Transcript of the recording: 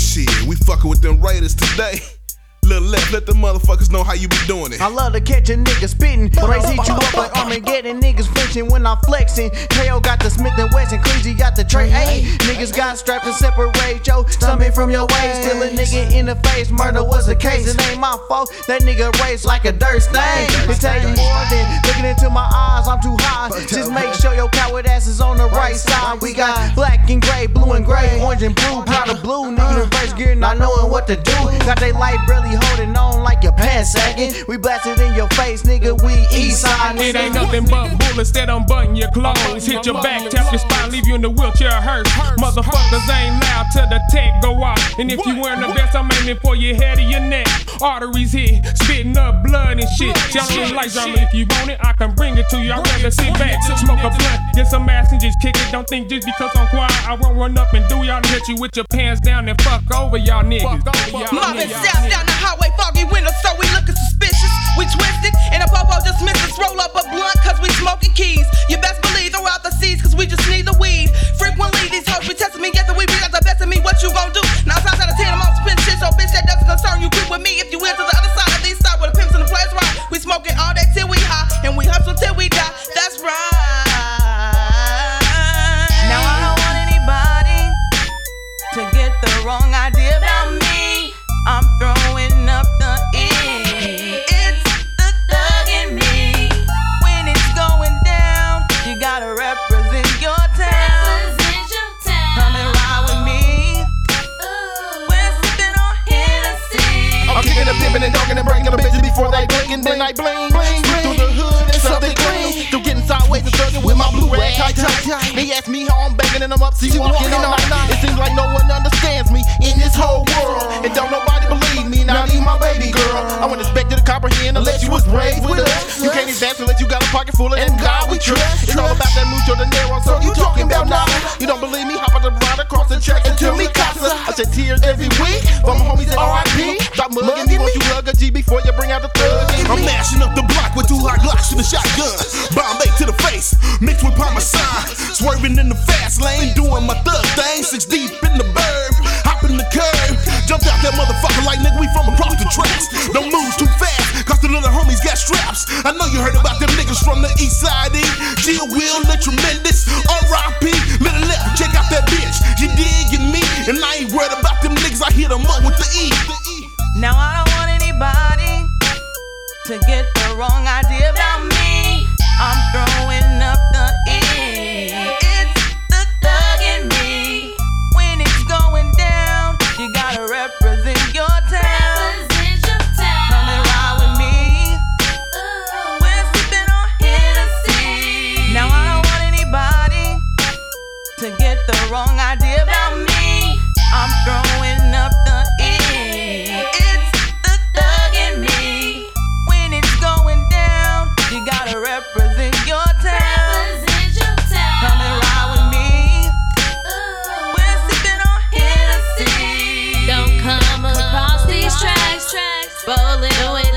Shit, we fucking with them Raiders today. Little left, let the motherfuckers know how you be doing it. I love to catch a nigga spittin'. Raise hit you up like Armageddon. Niggas flinching when I'm flexing. KO got the Smith & Wesson. Cleezy got the Trey A. Niggas got strapped to separate your stomach from your waist. Still a nigga in the face. Murder was the case. It ain't my fault. That nigga raised like a dirt stain. It take more than looking into my eyes. I'm too high. Just make sure your coward ass is on the right side. We got black and gray, blue and gray, orange and blue, powder blue. Niggas in first gear not knowing what to do. Got they light barely holding on like your pants sagging. We blasted in your face, nigga, we east side. It ain't nothing but bullets that unbutton your clothes. Hit your back, tap your spine, leave you in the wheelchair hearse. Motherfuckers ain't loud till the tech go off. And if you wearing the vest, I'm aiming for your head or your neck. Arteries hit, spitting up blood and shit. Y'all like drama, if you want it, I can bring it to you. I'd rather sit back, smoke a blunt, get some ass and just kick it. Don't think just because I'm quiet, I won't run up and do y'all. Hit you with your pants down and fuck over y'all niggas. Mobbing south down the highway, foggy windows, so we looking suspicious. We twisted, and a popo just missed us. Roll up a blunt, cause we smoking keys. You best believe throw out the seeds, cause we just need the weed. Frequently, these hoes be testing me, after we bring out the best of me. What you gon' do? 9 times out of 10, I'm on spin shit, so bitch, that doesn't concern you. Creep with me if you into the other side of these side where the pimps and the players ride. We smoking all day till we high, and we hustle till we die. That's right. Now I don't want anybody to get the wrong idea about me. I'm throwing up the E. It's the thug in me. When it's going down, you gotta represent your town. Come and ride with me. We're sipping on Hennessy. I'm kicking the pimpin' and dogging and breaking the bitches before they blink, and then I bling. Slip through the hood and something clean. Still getting sideways and thugging with my blue rag tight. They ask me how I'm banging and I'm up, see walking all night. It seems like no one understands me in this whole world, and don't nobody believe me, not even my baby girl. I wouldn't expect you to comprehend unless you was raised with us. You can't advance unless you got a pocket full of them God we trust. It's all about that mucho dinero, so you talking about now. You don't believe me? Hop on the ride across the track and tell me casa. I shed tears every week from my homies at R.I.P. Stop mugging me once you hug a G before you bring out the thug. I'm mashing up the block with 2 hot Glocks and a shotgun. Bombay to the face, mixed with Parmesan. Swerving in the fast lane, doing my thug thing. 6 deep in the burb, hopping the curb. Jumped out that motherfucker like nigga, we from across the tracks. Don't move too fast, cause the little homies got straps. I know you heard about them niggas from the east side. Jill Will, the tremendous, R.I.P. Little left, check out that bitch. You digging me, and I ain't worried about them niggas. I hit them up with the E. Now I don't want anybody to get the wrong idea about me. I'm throwing up the E. It's the thug in me. When it's going down, you gotta represent your town. Come and ride with me. We're sipping on Hennessy. Now I don't want anybody to get the wrong idea about me. I'm throwing up the E. It's the thug in me. When it's going down, you gotta represent your town. Come and ride with me. We're sipping on Hennessy. Don't come across these tracks, rolling with